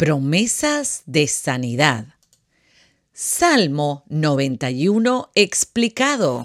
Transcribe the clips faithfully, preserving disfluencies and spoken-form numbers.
Promesas de sanidad. Salmo noventa y uno explicado.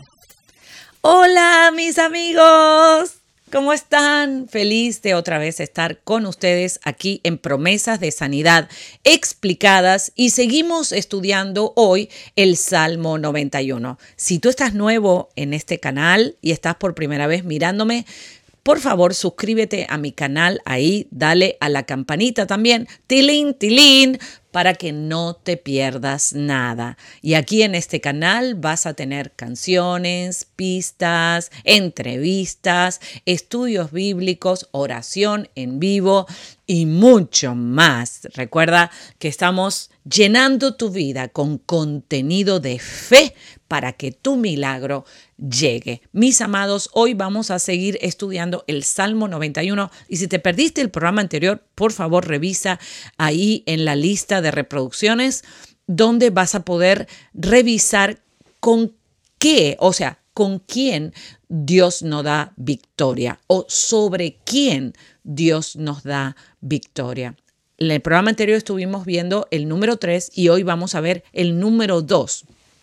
Hola mis amigos, ¿cómo están? Feliz de otra vez estar con ustedes aquí en Promesas de Sanidad explicadas y seguimos estudiando hoy el Salmo noventa y uno. Si tú estás nuevo en este canal y estás por primera vez mirándome, por favor, suscríbete a mi canal ahí, dale a la campanita también, tilín, tilín, para que no te pierdas nada. Y aquí en este canal vas a tener canciones, pistas, entrevistas, estudios bíblicos, oración en vivo y mucho más. Recuerda que estamos llenando tu vida con contenido de fe para que tu milagro llegue. Mis amados, hoy vamos a seguir estudiando el Salmo noventa y uno y si te perdiste el programa anterior, por favor revisa ahí en la lista de reproducciones donde vas a poder revisar con qué, o sea, con quién Dios nos da victoria o sobre quién Dios nos da victoria. En el programa anterior estuvimos viendo el número tres y hoy vamos a ver el número dos.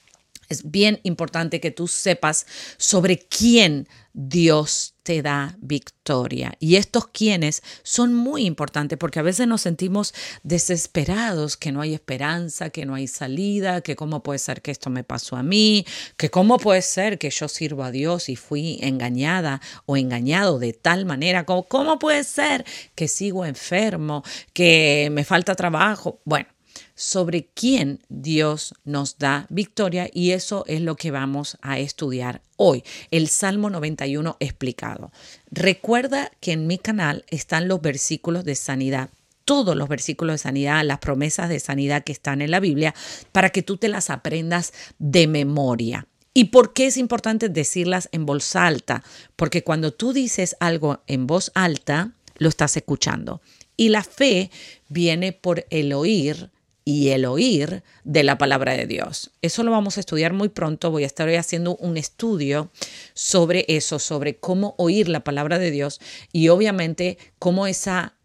Es bien importante que tú sepas sobre quién Dios te da victoria. Y estos quiénes son muy importantes porque a veces nos sentimos desesperados, que no hay esperanza, que no hay salida, que cómo puede ser que esto me pasó a mí, que cómo puede ser que yo sirvo a Dios y fui engañada o engañado de tal manera, como cómo puede ser que sigo enfermo, que me falta trabajo. Bueno. Sobre quién Dios nos da victoria y eso es lo que vamos a estudiar hoy, el Salmo noventa y uno explicado. Recuerda que en mi canal están los versículos de sanidad, todos los versículos de sanidad, las promesas de sanidad que están en la Biblia, para que tú te las aprendas de memoria. ¿Y por qué es importante decirlas en voz alta? Porque cuando tú dices algo en voz alta, lo estás escuchando. Y la fe viene por el oír, y el oír de la palabra de Dios. Eso lo vamos a estudiar muy pronto. Voy a estar hoy haciendo un estudio sobre eso, sobre cómo oír la palabra de Dios y obviamente cómo esa,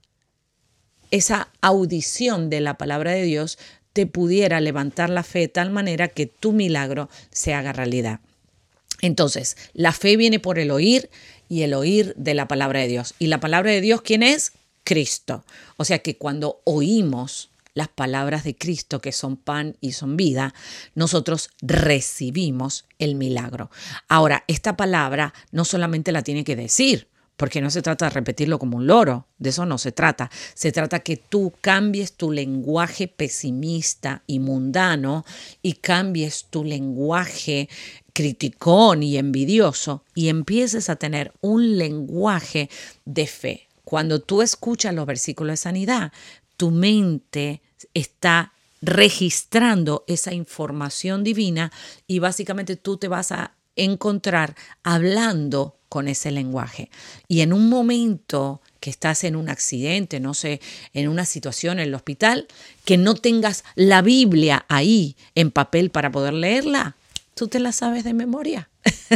esa audición de la palabra de Dios te pudiera levantar la fe de tal manera que tu milagro se haga realidad. Entonces, la fe viene por el oír y el oír de la palabra de Dios. ¿Y la palabra de Dios quién es? Cristo. O sea que cuando oímos las palabras de Cristo que son pan y son vida, nosotros recibimos el milagro. Ahora, esta palabra no solamente la tiene que decir, porque no se trata de repetirlo como un loro, de eso no se trata. Se trata que tú cambies tu lenguaje pesimista y mundano y cambies tu lenguaje criticón y envidioso y empieces a tener un lenguaje de fe. Cuando tú escuchas los versículos de sanidad, tu mente está registrando esa información divina y básicamente tú te vas a encontrar hablando con ese lenguaje. Y en un momento que estás en un accidente, no sé, en una situación en el hospital, que no tengas la Biblia ahí en papel para poder leerla, tú te la sabes de memoria.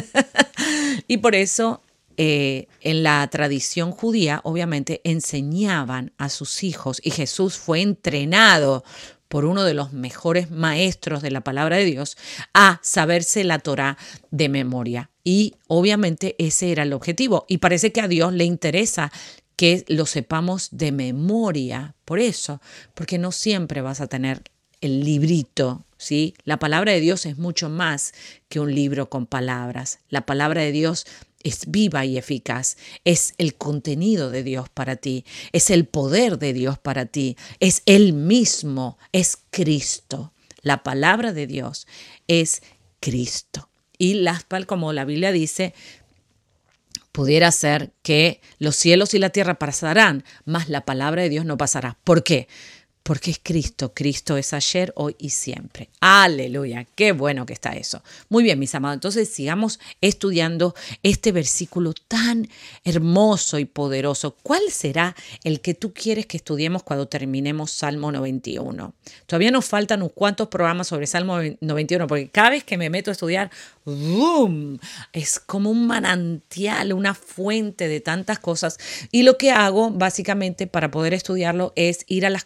Y por eso Eh, en la tradición judía, obviamente, enseñaban a sus hijos y Jesús fue entrenado por uno de los mejores maestros de la palabra de Dios a saberse la Torá de memoria. Y obviamente ese era el objetivo. Y parece que a Dios le interesa que lo sepamos de memoria. Por eso, porque no siempre vas a tener el librito, ¿sí? La palabra de Dios es mucho más que un libro con palabras. La palabra de Dios es viva y eficaz, es el contenido de Dios para ti, es el poder de Dios para ti, es Él mismo, es Cristo. La palabra de Dios es Cristo. Y las, como la Biblia dice, pudiera ser que los cielos y la tierra pasarán, mas la palabra de Dios no pasará. ¿Por qué? Porque es Cristo. Cristo es ayer, hoy y siempre. Aleluya. Qué bueno que está eso. Muy bien, mis amados. Entonces sigamos estudiando este versículo tan hermoso y poderoso. ¿Cuál será el que tú quieres que estudiemos cuando terminemos Salmo noventa y uno? Todavía nos faltan unos cuantos programas sobre Salmo noventa y uno, porque cada vez que me meto a estudiar, ¡boom!, es como un manantial, una fuente de tantas cosas. Y lo que hago básicamente para poder estudiarlo es ir a las concordancias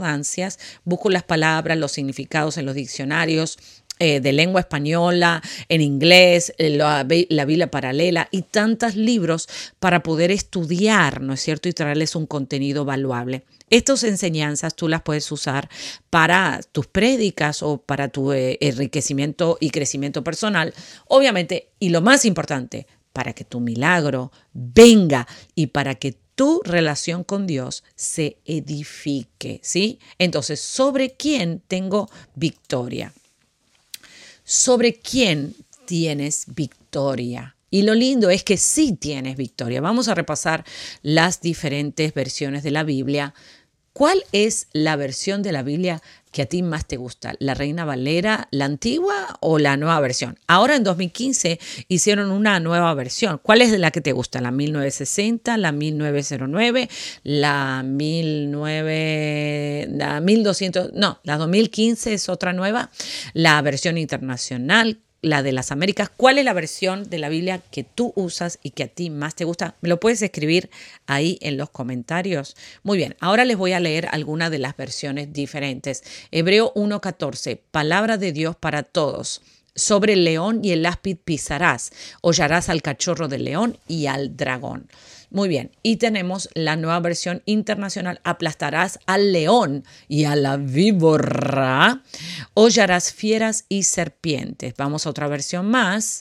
concordancias, busco las palabras, los significados en los diccionarios eh, de lengua española, en inglés, la, la Biblia paralela y tantos libros para poder estudiar, ¿no es cierto? Y traerles un contenido valuable. Estas enseñanzas tú las puedes usar para tus prédicas o para tu eh, enriquecimiento y crecimiento personal, obviamente, y lo más importante, para que tu milagro venga y para que tu relación con Dios se edifique, ¿sí? Entonces, ¿sobre quién tengo victoria? ¿Sobre quién tienes victoria? Y lo lindo es que sí tienes victoria. Vamos a repasar las diferentes versiones de la Biblia. ¿Cuál es la versión de la Biblia que a ti más te gusta? ¿La Reina Valera, la antigua o la nueva versión? Ahora en dos mil quince hicieron una nueva versión. ¿Cuál es la que te gusta? ¿La mil novecientos sesenta, la mil novecientos nueve, la mil novecientos, la mil doscientos? No, la dos mil quince es otra nueva. La versión internacional, la de las Américas. ¿Cuál es la versión de la Biblia que tú usas y que a ti más te gusta? ¿Me lo puedes escribir ahí en los comentarios? Muy bien, ahora les voy a leer algunas de las versiones diferentes. Hebreo uno catorce, palabra de Dios para todos. Sobre el león y el áspid pisarás, hollarás al cachorro del león y al dragón. Muy bien, y tenemos la nueva versión internacional, aplastarás al león y a la víbora, hollarás fieras y serpientes. Vamos a otra versión más.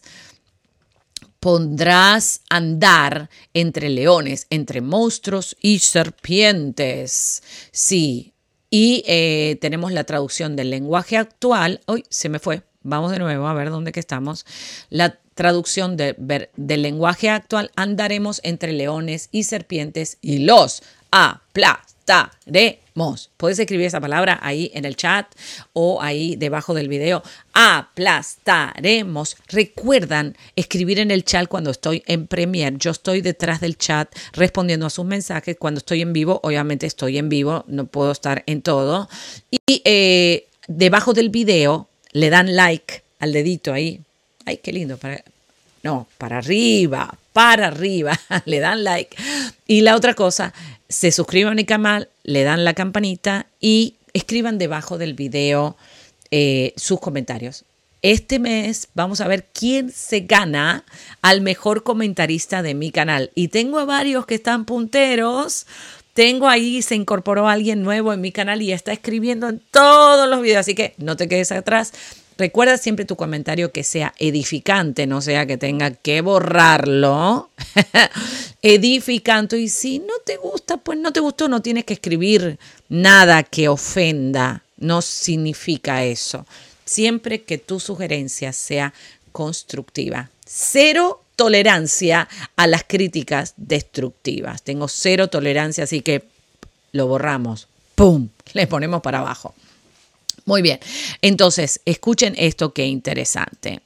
Pondrás andar entre leones, entre monstruos y serpientes. Sí, y eh, tenemos la traducción del lenguaje actual. Uy, se me fue. Vamos de nuevo a ver dónde que estamos. La traducción de, ver, del lenguaje actual, andaremos entre leones y serpientes y los aplastaremos. Puedes escribir esa palabra ahí en el chat o ahí debajo del video. Aplastaremos. Recuerdan escribir en el chat cuando estoy en Premiere. Yo estoy detrás del chat respondiendo a sus mensajes. Cuando estoy en vivo, obviamente estoy en vivo, no puedo estar en todo. Y eh, debajo del video le dan like al dedito ahí. Ay, qué lindo. Para, no, para arriba, para arriba. Le dan like. Y la otra cosa, se suscriban a mi canal, le dan la campanita y escriban debajo del video eh, sus comentarios. Este mes vamos a ver quién se gana al mejor comentarista de mi canal. Y tengo a varios que están punteros. Tengo ahí, se incorporó alguien nuevo en mi canal y está escribiendo en todos los videos. Así que no te quedes atrás. Recuerda siempre tu comentario que sea edificante, no sea que tenga que borrarlo. Edificante. Y si no te gusta, pues no te gustó. No tienes que escribir nada que ofenda. No significa eso. Siempre que tu sugerencia sea constructiva. Cero tolerancia a las críticas destructivas. Tengo cero tolerancia, así que lo borramos. ¡Pum! Le ponemos para abajo. Muy bien. Entonces, escuchen esto, qué interesante.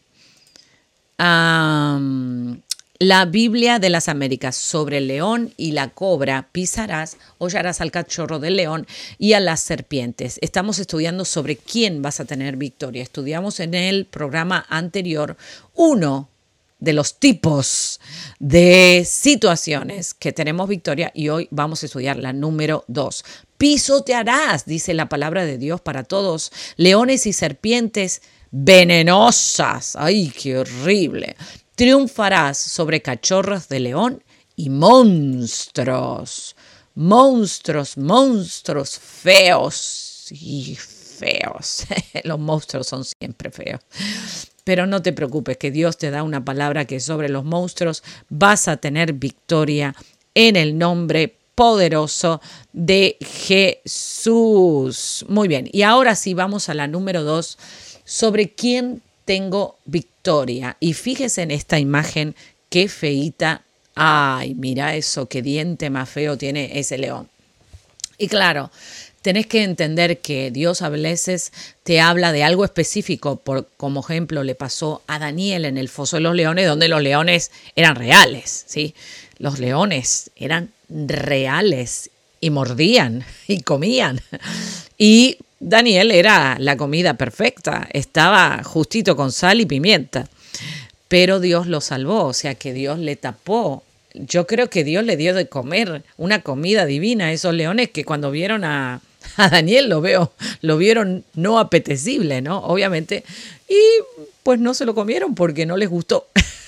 Um, la Biblia de las Américas, sobre el león y la cobra pisarás, hollarás al cachorro del león y a las serpientes. Estamos estudiando sobre quién vas a tener victoria. Estudiamos en el programa anterior uno de los tipos de situaciones que tenemos victoria y hoy vamos a estudiar la número dos. Pisotearás, dice la palabra de Dios para todos, leones y serpientes venenosas. ¡Ay, qué horrible! Triunfarás sobre cachorros de león y monstruos. Monstruos, monstruos feos y feos. Los monstruos son siempre feos. Pero no te preocupes, que Dios te da una palabra que sobre los monstruos vas a tener victoria en el nombre poderoso de Jesús. Muy bien, y ahora sí vamos a la número dos, sobre quién tengo victoria. Y fíjese en esta imagen, qué feíta. Ay, mira eso, qué diente más feo tiene ese león. Y claro, tenés que entender que Dios a veces te habla de algo específico, por, como ejemplo le pasó a Daniel en el foso de los leones, donde los leones eran reales, ¿sí? Los leones eran reales y mordían y comían. Y Daniel era la comida perfecta, estaba justito con sal y pimienta. Pero Dios lo salvó, o sea que Dios le tapó. Yo creo que Dios le dio de comer una comida divina a esos leones que cuando vieron a, A Daniel lo veo, lo vieron no apetecible, ¿no? Obviamente. Y pues no se lo comieron porque no les gustó.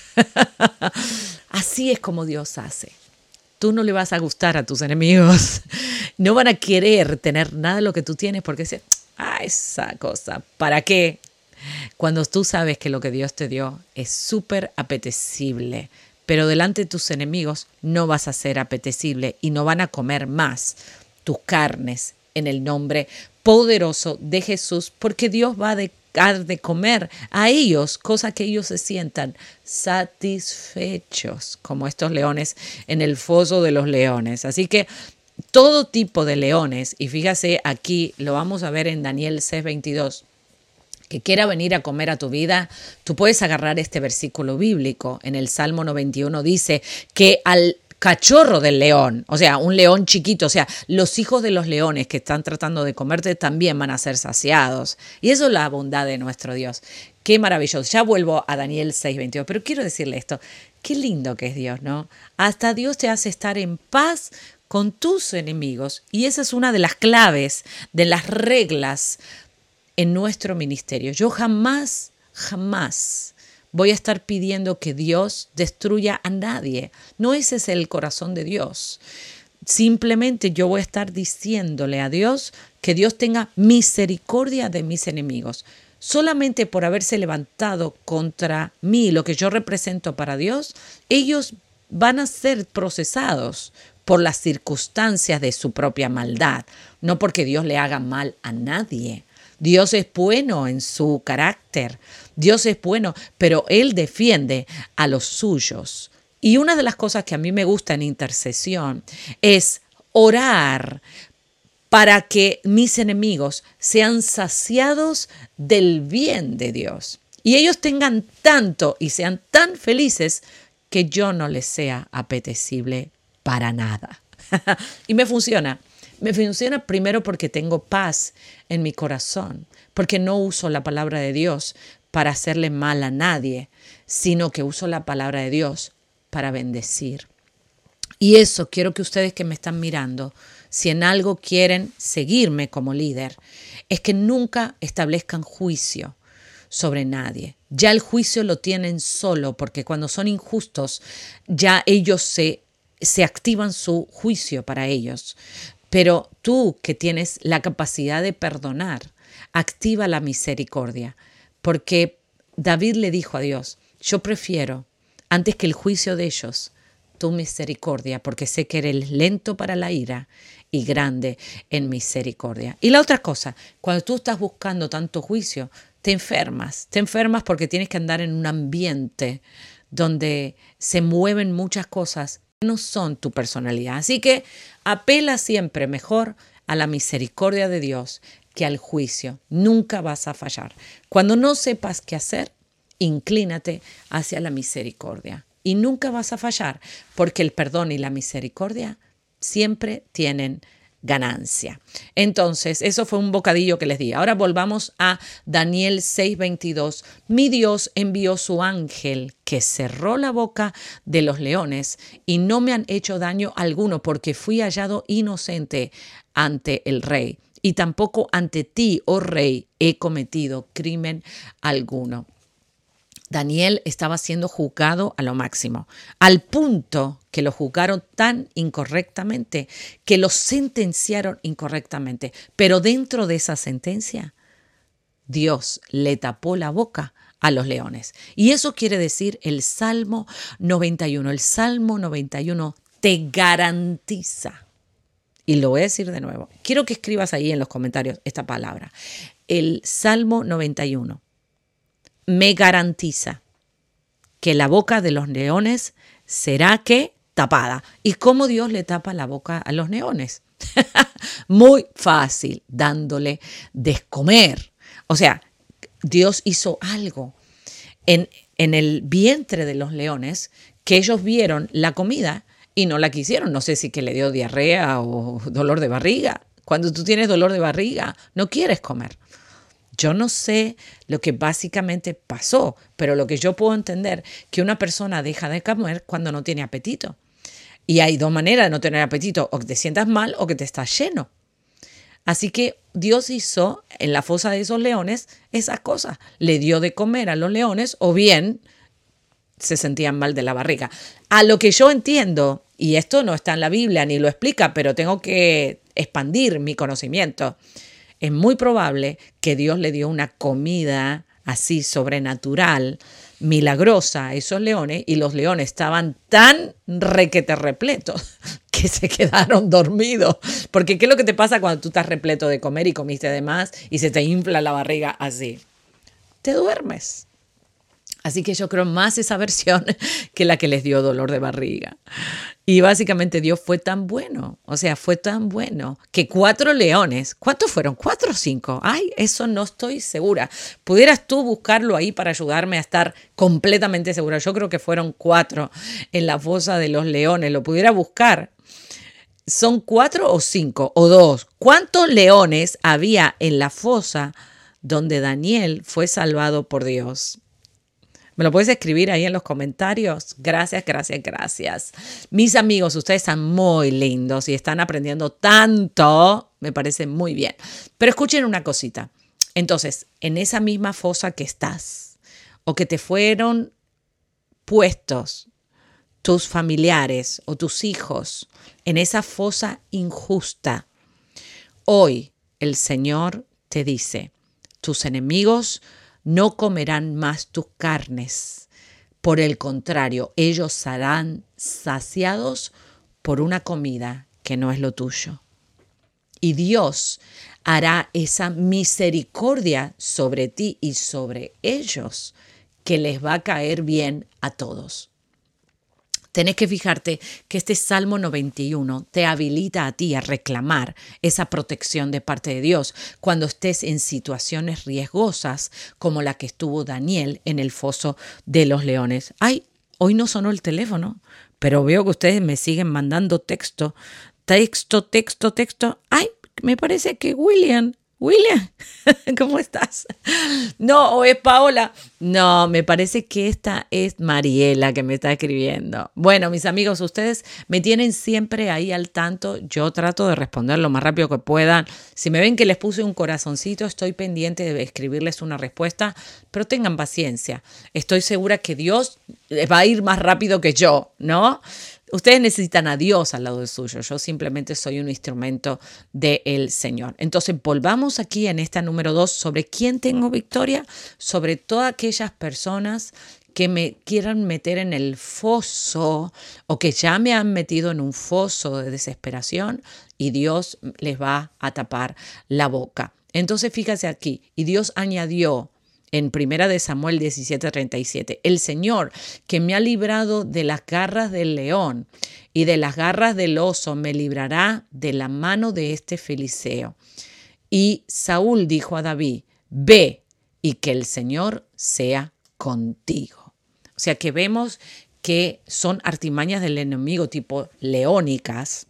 Así es como Dios hace. Tú no le vas a gustar a tus enemigos. No van a querer tener nada de lo que tú tienes porque dicen, ah, esa cosa, ¿para qué? Cuando tú sabes que lo que Dios te dio es súper apetecible, pero delante de tus enemigos no vas a ser apetecible y no van a comer más tus carnes en el nombre poderoso de Jesús, porque Dios va a dar de comer a ellos, cosa que ellos se sientan satisfechos, como estos leones en el foso de los leones. Así que todo tipo de leones, y fíjase aquí, lo vamos a ver en Daniel seis veintidós, que quiera venir a comer a tu vida, tú puedes agarrar este versículo bíblico. En el Salmo noventa y uno dice que al cachorro del león, o sea, un león chiquito, o sea, los hijos de los leones que están tratando de comerte también van a ser saciados. Y eso es la bondad de nuestro Dios. Qué maravilloso. Ya vuelvo a Daniel seis veintidós, pero quiero decirle esto. Qué lindo que es Dios, ¿no? Hasta Dios te hace estar en paz con tus enemigos. Y esa es una de las claves, de las reglas en nuestro ministerio. Yo jamás, jamás voy a estar pidiendo que Dios destruya a nadie. No ese es el corazón de Dios. Simplemente yo voy a estar diciéndole a Dios que Dios tenga misericordia de mis enemigos. Solamente por haberse levantado contra mí, lo que yo represento para Dios, ellos van a ser procesados por las circunstancias de su propia maldad, no porque Dios le haga mal a nadie. Dios es bueno en su carácter, Dios es bueno, pero Él defiende a los suyos. Y una de las cosas que a mí me gusta en intercesión es orar para que mis enemigos sean saciados del bien de Dios. Y ellos tengan tanto y sean tan felices que yo no les sea apetecible para nada. Y me funciona. Me funciona primero porque tengo paz en mi corazón, porque no uso la palabra de Dios para hacerle mal a nadie, sino que uso la palabra de Dios para bendecir. Y eso quiero que ustedes que me están mirando, si en algo quieren seguirme como líder, es que nunca establezcan juicio sobre nadie. Ya el juicio lo tienen solo, porque cuando son injustos, ya ellos se, se activan su juicio para ellos. Pero tú que tienes la capacidad de perdonar, activa la misericordia, porque David le dijo a Dios, yo prefiero, antes que el juicio de ellos, tu misericordia, porque sé que eres lento para la ira y grande en misericordia. Y la otra cosa, cuando tú estás buscando tanto juicio, te enfermas, te enfermas porque tienes que andar en un ambiente donde se mueven muchas cosas que no son tu personalidad. Así que apela siempre mejor a la misericordia de Dios que al juicio. Nunca vas a fallar. Cuando no sepas qué hacer, inclínate hacia la misericordia. Y nunca vas a fallar, porque el perdón y la misericordia siempre tienen ganancia. Entonces, eso fue un bocadillo que les di. Ahora volvamos a Daniel seis veintidós. Mi Dios envió su ángel que cerró la boca de los leones y no me han hecho daño alguno porque fui hallado inocente ante el rey. Y tampoco ante ti, oh rey, he cometido crimen alguno. Daniel estaba siendo juzgado a lo máximo, al punto que lo juzgaron tan incorrectamente, que lo sentenciaron incorrectamente. Pero dentro de esa sentencia, Dios le tapó la boca a los leones. Y eso quiere decir el Salmo noventa y uno. El Salmo noventa y uno te garantiza. Y lo voy a decir de nuevo. Quiero que escribas ahí en los comentarios esta palabra. El Salmo noventa y uno. Me garantiza que la boca de los leones será que tapada. ¿Y cómo Dios le tapa la boca a los leones? Muy fácil, dándole de comer. O sea, Dios hizo algo en, en el vientre de los leones que ellos vieron la comida y no la quisieron. No sé si que le dio diarrea o dolor de barriga. Cuando tú tienes dolor de barriga, no quieres comer. Yo no sé lo que básicamente pasó, pero lo que yo puedo entender que una persona deja de comer cuando no tiene apetito. Y hay dos maneras de no tener apetito, o que te sientas mal o que te estás lleno. Así que Dios hizo en la fosa de esos leones esas cosas. Le dio de comer a los leones o bien se sentían mal de la barriga. A lo que yo entiendo, y esto no está en la Biblia ni lo explica, pero tengo que expandir mi conocimiento, es muy probable que Dios le dio una comida así sobrenatural, milagrosa a esos leones, y los leones estaban tan requete repletos que se quedaron dormidos. Porque ¿qué es lo que te pasa cuando tú estás repleto de comer y comiste de más y se te infla la barriga así? Te duermes. Así que yo creo más esa versión que la que les dio dolor de barriga. Y básicamente Dios fue tan bueno, o sea, fue tan bueno que cuatro leones, ¿cuántos fueron? ¿Cuatro o cinco? Ay, eso no estoy segura. ¿Pudieras tú buscarlo ahí para ayudarme a estar completamente segura? Yo creo que fueron cuatro en la fosa de los leones. ¿Lo pudiera buscar? ¿Son cuatro o cinco o dos? ¿Cuántos leones había en la fosa donde Daniel fue salvado por Dios? ¿Me lo puedes escribir ahí en los comentarios? Gracias, gracias, gracias. Mis amigos, ustedes están muy lindos y están aprendiendo tanto. Me parece muy bien. Pero escuchen una cosita. Entonces, en esa misma fosa que estás o que te fueron puestos tus familiares o tus hijos, en esa fosa injusta, hoy el Señor te dice, tus enemigos no comerán más tus carnes. Por el contrario, ellos serán saciados por una comida que no es lo tuyo. Y Dios hará esa misericordia sobre ti y sobre ellos que les va a caer bien a todos. Tenés que fijarte que este Salmo noventa y uno te habilita a ti a reclamar esa protección de parte de Dios cuando estés en situaciones riesgosas como la que estuvo Daniel en el foso de los leones. Ay, hoy no sonó el teléfono, pero veo que ustedes me siguen mandando texto, texto, texto, texto. Ay, me parece que William... William, ¿cómo estás? No, o es Paola. No, me parece que esta es Mariela que me está escribiendo. Bueno, mis amigos, ustedes me tienen siempre ahí al tanto. Yo trato de responder lo más rápido que puedan. Si me ven que les puse un corazoncito, estoy pendiente de escribirles una respuesta, pero tengan paciencia. Estoy segura que Dios va a ir más rápido que yo, ¿no? Ustedes necesitan a Dios al lado de suyo. Yo simplemente soy un instrumento del Señor. Entonces, volvamos aquí en esta número dos sobre quién tengo victoria, sobre todas aquellas personas que me quieran meter en el foso o que ya me han metido en un foso de desesperación y Dios les va a tapar la boca. Entonces, fíjate aquí, y Dios añadió en Primera de Samuel diecisiete treinta y siete, el Señor que me ha librado de las garras del león y de las garras del oso, me librará de la mano de este filisteo. Y Saúl dijo a David, ve y que el Señor sea contigo. O sea que vemos que son artimañas del enemigo tipo leónicas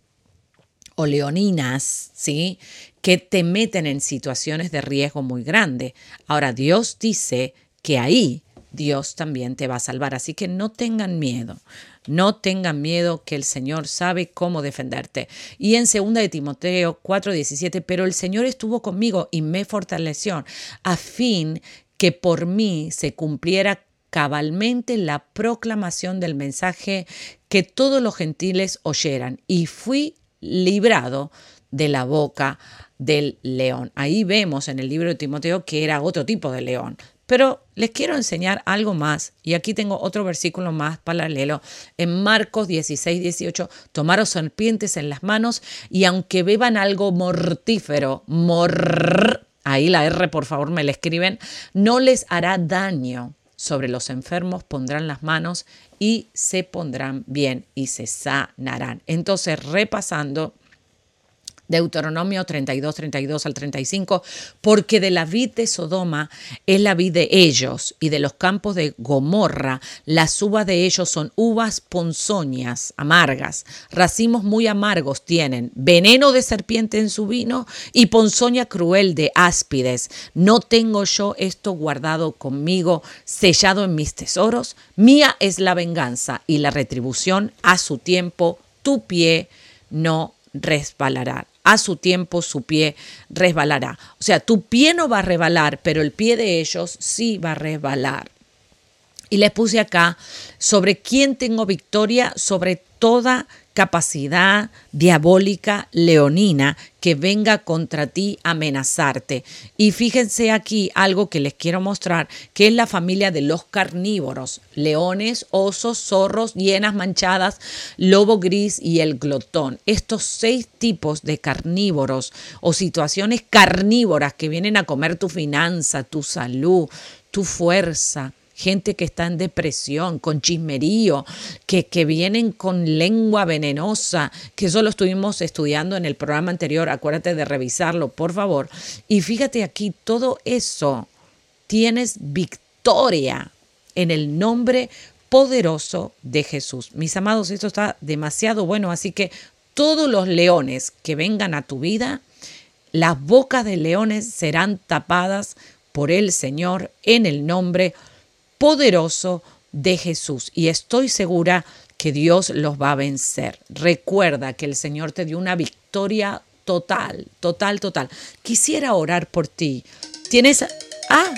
o leoninas, ¿sí?, que te meten en situaciones de riesgo muy grande. Ahora, Dios dice que ahí Dios también te va a salvar. Así que no tengan miedo. No tengan miedo, que el Señor sabe cómo defenderte. Y en segunda de Timoteo cuatro diecisiete, pero el Señor estuvo conmigo y me fortaleció a fin que por mí se cumpliera cabalmente la proclamación del mensaje que todos los gentiles oyeran. Y fui librado de la boca del león. Ahí vemos en el libro de Timoteo que era otro tipo de león. Pero les quiero enseñar algo más, y aquí tengo otro versículo más paralelo. En Marcos dieciséis dieciocho, tomaron serpientes en las manos y aunque beban algo mortífero, mor, ahí la R por favor me la escriben, no les hará daño. Sobre los enfermos pondrán las manos y se pondrán bien y se sanarán. Entonces, repasando, Deuteronomio treinta y dos, treinta y dos al treinta y cinco, porque de la vid de Sodoma es la vid de ellos, y de los campos de Gomorra las uvas de ellos son uvas ponzoñas, amargas, racimos muy amargos tienen, veneno de serpiente en su vino y ponzoña cruel de áspides. ¿No tengo yo esto guardado conmigo, sellado en mis tesoros? Mía es la venganza y la retribución a su tiempo, tu pie no resbalará. a su tiempo su pie resbalará. O sea, tu pie no va a resbalar, pero el pie de ellos sí va a resbalar. Y les puse acá sobre quién tengo victoria, sobre toda capacidad diabólica leonina que venga contra ti a amenazarte. Y fíjense aquí algo que les quiero mostrar, que es la familia de los carnívoros: leones, osos, zorros, hienas manchadas, lobo gris y el glotón. Estos seis tipos de carnívoros o situaciones carnívoras que vienen a comer tu finanza, tu salud, tu fuerza. Gente que está en depresión, con chismerío, que, que vienen con lengua venenosa, que eso lo estuvimos estudiando en el programa anterior. Acuérdate de revisarlo, por favor. Y fíjate aquí, todo eso tienes victoria en el nombre poderoso de Jesús. Mis amados, esto está demasiado bueno, así que todos los leones que vengan a tu vida, las bocas de leones serán tapadas por el Señor en el nombre poderoso de Jesús. Y estoy segura que Dios los va a vencer. Recuerda que el Señor te dio una victoria total, total, total. Quisiera orar por ti. Tienes... Ah,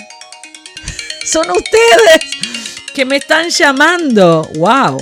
son ustedes que me están llamando. Wow.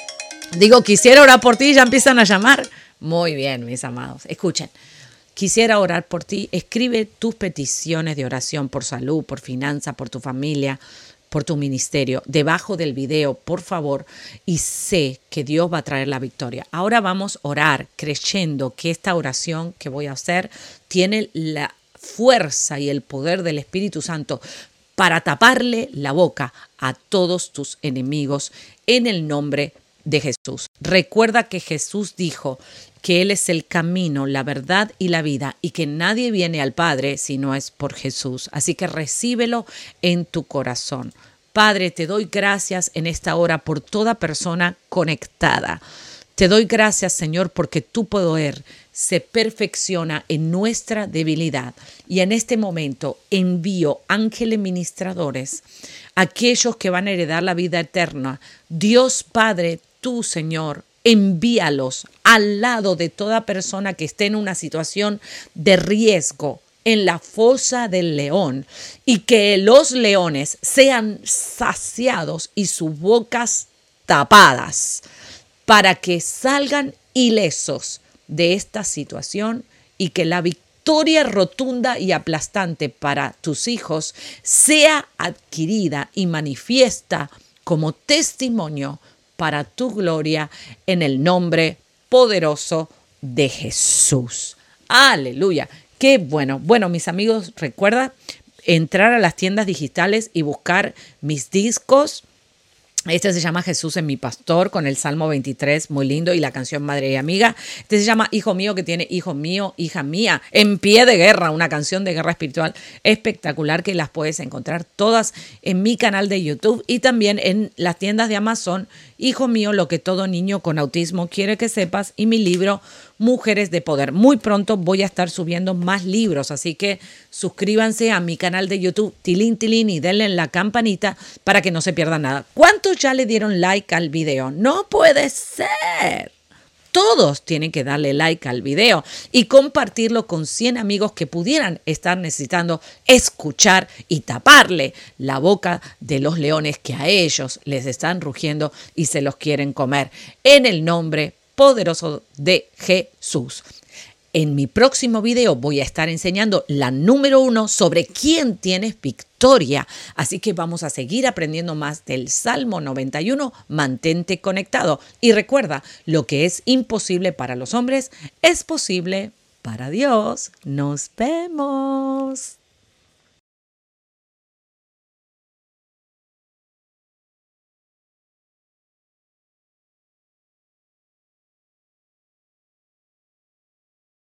Digo, quisiera orar por ti y ya empiezan a llamar. Muy bien, mis amados. Escuchen. Quisiera orar por ti. Escribe tus peticiones de oración por salud, por finanzas, por tu familia, por tu ministerio, debajo del video, por favor, y sé que Dios va a traer la victoria. Ahora vamos a orar creyendo que esta oración que voy a hacer tiene la fuerza y el poder del Espíritu Santo para taparle la boca a todos tus enemigos en el nombre de Jesús. Recuerda que Jesús dijo que Él es el camino, la verdad y la vida, y que nadie viene al Padre si no es por Jesús. Así que recíbelo en tu corazón. Padre, te doy gracias en esta hora por toda persona conectada. Te doy gracias, Señor, porque tu poder se perfecciona en nuestra debilidad. Y en este momento envío ángeles ministradores, aquellos que van a heredar la vida eterna. Dios Padre, tú, Señor, envíalos al lado de toda persona que esté en una situación de riesgo en la fosa del león, y que los leones sean saciados y sus bocas tapadas para que salgan ilesos de esta situación, y que la victoria rotunda y aplastante para tus hijos sea adquirida y manifiesta como testimonio para tu gloria en el nombre poderoso de Jesús. Aleluya. Qué bueno. Bueno, mis amigos, recuerda entrar a las tiendas digitales y buscar mis discos. Este se llama Jesús es mi pastor, con el Salmo veintitrés, muy lindo, y la canción Madre y Amiga. Este se llama Hijo mío, que tiene Hijo mío, hija mía, en pie de guerra, una canción de guerra espiritual espectacular, que las puedes encontrar todas en mi canal de YouTube y también en las tiendas de Amazon. Hijo mío, lo que todo niño con autismo quiere que sepas, y mi libro Mujeres de Poder. Muy pronto voy a estar subiendo más libros, así que suscríbanse a mi canal de YouTube, tilín, tilín, y denle en la campanita para que no se pierdan nada. ¿Cuántos ya le dieron like al video? No puede ser. Todos tienen que darle like al video y compartirlo con cien amigos que pudieran estar necesitando escuchar y taparle la boca de los leones que a ellos les están rugiendo y se los quieren comer. En el nombre poderoso de Jesús. En mi próximo video voy a estar enseñando la número uno sobre quién tienes victoria. Así que vamos a seguir aprendiendo más del Salmo noventa y uno. Mantente conectado. Y recuerda, lo que es imposible para los hombres es posible para Dios. Nos vemos.